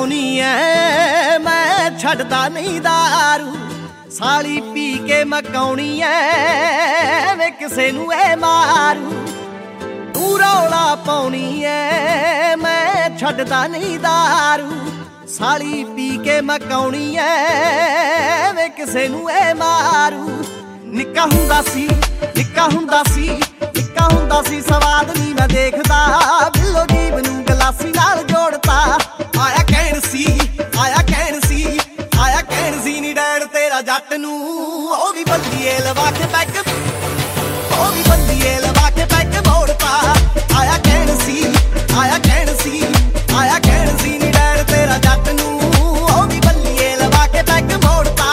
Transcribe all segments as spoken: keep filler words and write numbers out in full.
मकाउनी ऐ मैं छड्डदा नहीं दारू साली पी के मकाउनी ऐ वे किसे नूं ऐ मारू तू रौला पाउनी ऐ मैं छड्डदा नहीं दारू साली पी के मकाउनी ऐ वे किसे नूं ऐ मारू निक्का हुंदा सी निक्का हुंदा सी निक्का हुंदा सी सवाद नहीं मैं देखदा बिल्लो जीव नूं गलासी नाल जोड़ता आया कहण सी आया कहण सी आया कहण सी नी डैड तेरा जट नूं ओ भी बंदीए लवा के पैग ओ भी बंदीए लवा के पैग मोड़ता आया कहण सी आया कहण सी आया कहण सी नी डैड तेरा जट नूं ओ भी बंदीए लवा के पैग मोड़ता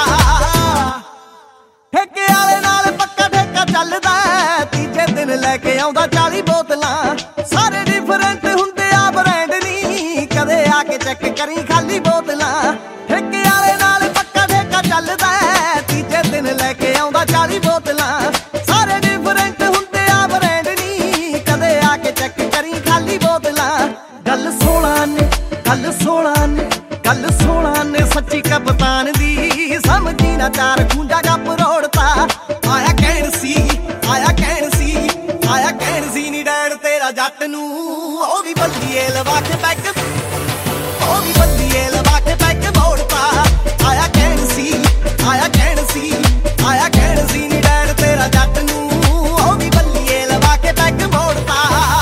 ठेके वाले नाल पक्का ठेका चलदा तीजे दिन लैके आउंदा चाली बोतलां सारे डिफरेंट हुंदे आ ब्रांड नी कदे आके चेक करी खाली बोतलां ठेके वाले नाल पक्का ठेका चलदा तीजे दिन लैके आउंदा चाली बोतलां सारे डिफरेंट हुंदे आ ब्रांड नी कदे आके चेक करी खाली बोतलां गल सोलह ने गल सोलह ने गल सोलह ने सच्ची कप्तान दी समझी ना चार खूंजा गप रोड़ता आया कहण सी आया कहण सी आया कहण सी नी डैड तेरा जट नूं ओ भी बंदीए लवा के पैग ओ भी बंदीए लवा के पैग मोड़ता आया कहण सी आया कहण सी आया कहण सी नी डैड तेरा जट नूं ओ भी बंदीए लवा के पैग मोड़ता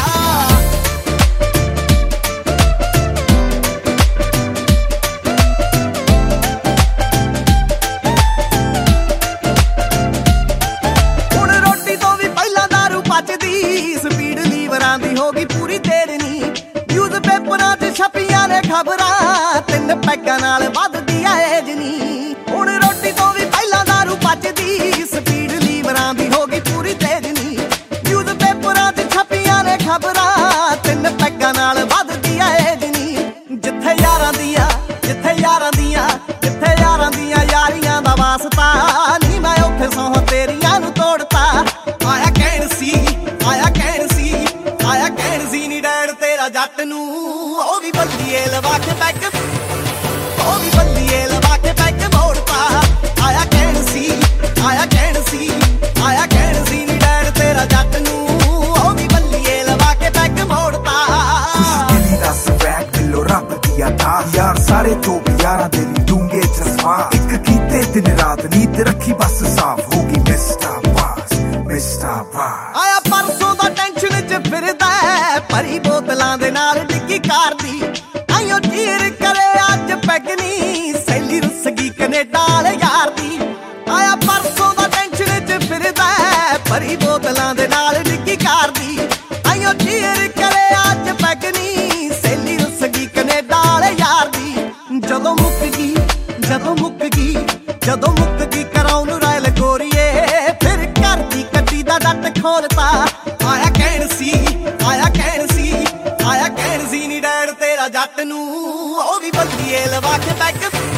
स्पीड लीवरां दी होगी पूरी तेरनी न्यूज़ पेपरां च छपियां ने खबरां तिन पैगां नाल वधदी एज नी हुण रोटी तो भी पहलां दारू पचदी स्पीड लीवरां दी होगी पूरी तेरनी न्यूज़ पेपरां च छपियां ने खबरां तिन पैगां नाल वधदी एज नी जिथे यारां दियां जिथे यारां दियां जिथे यारां दियां यारियां दा वास्ता नी मैं उत्थे सौं तेरियां नूं तोड़ता आया कहण सी आया कहण सी आया कहण सी नी डैड तेरा जट नूं ओ भी बंदीए लवा के पैग ओ भी बंदीए लवा के पैग मोड़ता आया कहण सी आया कहण सी आया कहण सी नी डैड तेरा जट नूं ओ भी बंदीए लवा के पैग मोड़ता खुशदिली दा स्वैग दिलों रब दिया था यार सारे तो भी यारां दे नी दूंगे जज्बा इक कीते दिन रात नीत रखी बस साफ होगी मिस्टर पास मिस्टर पास आया परसों दा टेंशन च फिरदा भरी बोतलां दे नाल डिग्गी कार दी आइयो चीर करे अज पैगनी सैली रुस गई कनेडा वाले यार दी आया परसों दा टेंशन च फिरदा भरी बोतलां दे नाल डिग्गी कार दी आइयो चीर करे अज पैगनी सैली रुस गई कनेडा वाले यार दी जदों मुक गई जदों मुक गई जदों मुक गई कराउन रायल गोरीए फिर घर दी कड्डी दा डट खोलता आया कहण सी आया कहण सी आया कहण सी नी डैड तेरा जट नूं ओ भी बंदीए लवा के पैग